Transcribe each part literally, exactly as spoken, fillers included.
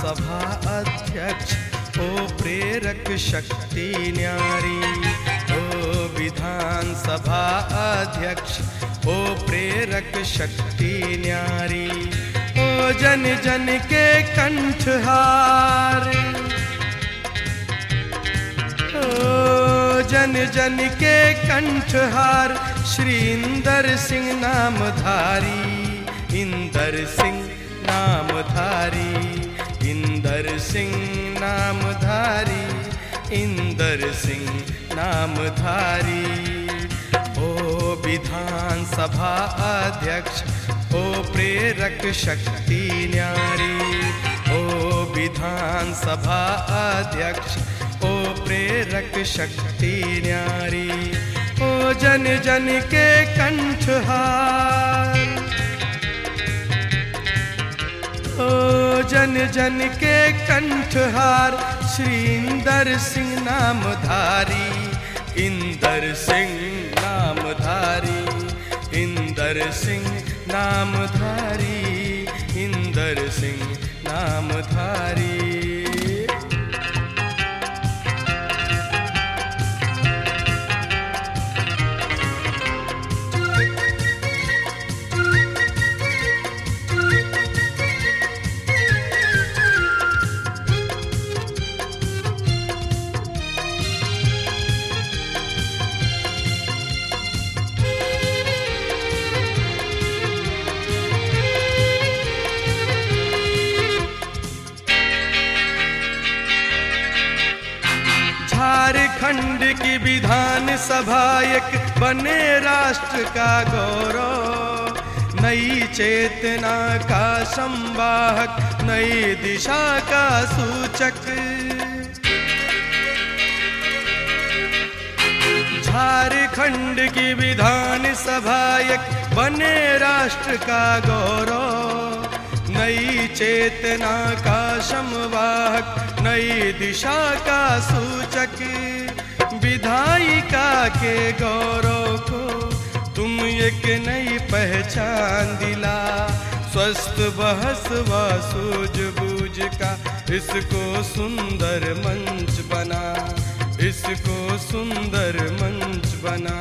सभा अध्यक्ष, ओ प्रेरक शक्ति न्यारी। ओ विधान सभा अध्यक्ष, ओ प्रेरक शक्ति न्यारी। ओ जन जन के कंठहार, ओ जन जन के कंठहार, श्री इंदर सिंह नामधारी। इंदर सिंह नामधारी, इंदर सिंह नामधारी, इंदर सिंह नामधारी। ओ विधान सभा अध्यक्ष, ओ प्रेरक शक्ति न्यारी। ओ विधान सभा अध्यक्ष, ओ प्रेरक शक्ति न्यारी। ओ जन जन के कंठहार, ओ जन जन के कंठहार, श्री इंदर सिंह नामधारी। इंदर सिंह नामधारी, इंदर सिंह नामधारी, इंदर सिंह नामधारी। झारखंड की विधान सभा एक बने राष्ट्र का गौरव। नई चेतना का संवाहक, नई दिशा का सूचक। झारखंड की विधान सभा एक बने राष्ट्र का गौरव। नई चेतना का संवाहक, नई दिशा का सूचक। विधायिका के गौरव को तुम एक नई पहचान दिला। स्वस्थ बहस व सूझबूझ का इसको सुंदर मंच बना, इसको सुंदर मंच बना।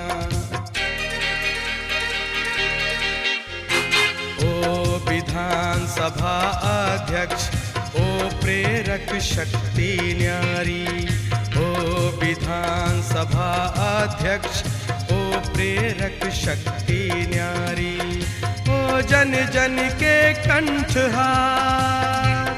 ओ विधान सभा अध्यक्ष, ओ प्रेरक शक्ति न्यारी। ओ विधान सभा अध्यक्ष, ओ प्रेरक शक्ति न्यारी। ओ जन जन के कंठहार,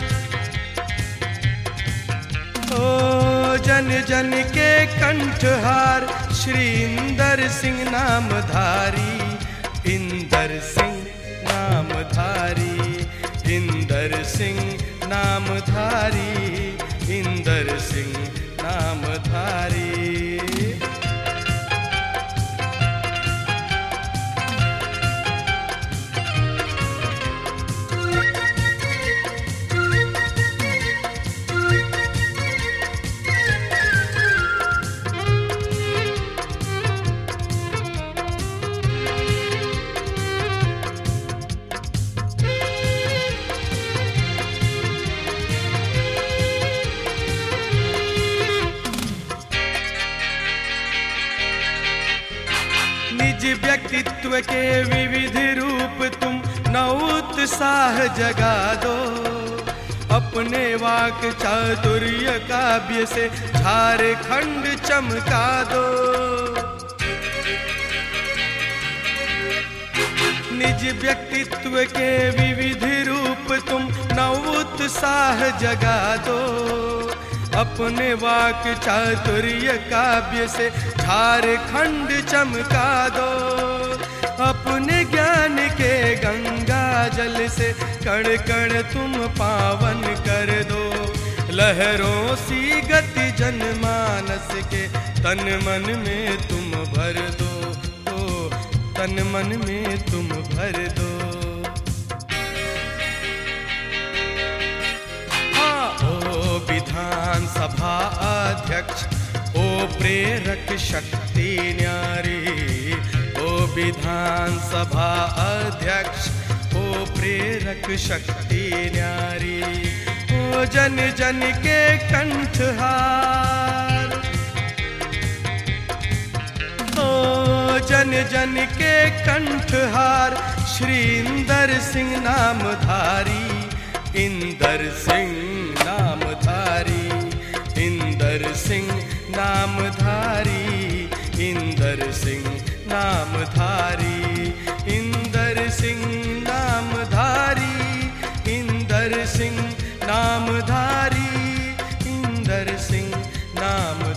ओ जन जन के कंठहार, श्री इंदर सिंह नामधारी। इंदर सिंह नामधारी, इंदर सिंह नामधारी, इंदर सिंह नामधारी। निज व्यक्तित्व के विविध रूप तुम नवोत्साह जगा दो। अपने वाक चातुर्य काव्य से झारखंड चमका दो। निज व्यक्तित्व के विविध रूप तुम नवोत्साह जगा दो। अपने वाक चातुर्य काव्य से झारखंड चमका दो। अपने ज्ञान के गंगा जल से कण कण तुम पावन कर दो। लहरों सी गति जनमानस के तन मन में तुम भर दो। ओ तन मन में तुम भर दो। विधान सभा अध्यक्ष, ओ प्रेरक शक्ति न्यारी। ओ विधान सभा अध्यक्ष, ओ प्रेरक शक्ति न्यारी। ओ जन जन के कंठहार, ओ जन जन के कंठहार, श्री इंदर सिंह नामधारी, इंदर सिंह नामधारी, इंदर सिंह नामधारी, इंदर सिंह नामधारी, इंदर सिंह नामधारी, इंदर सिंह नामधारी, इंदर सिंह नाम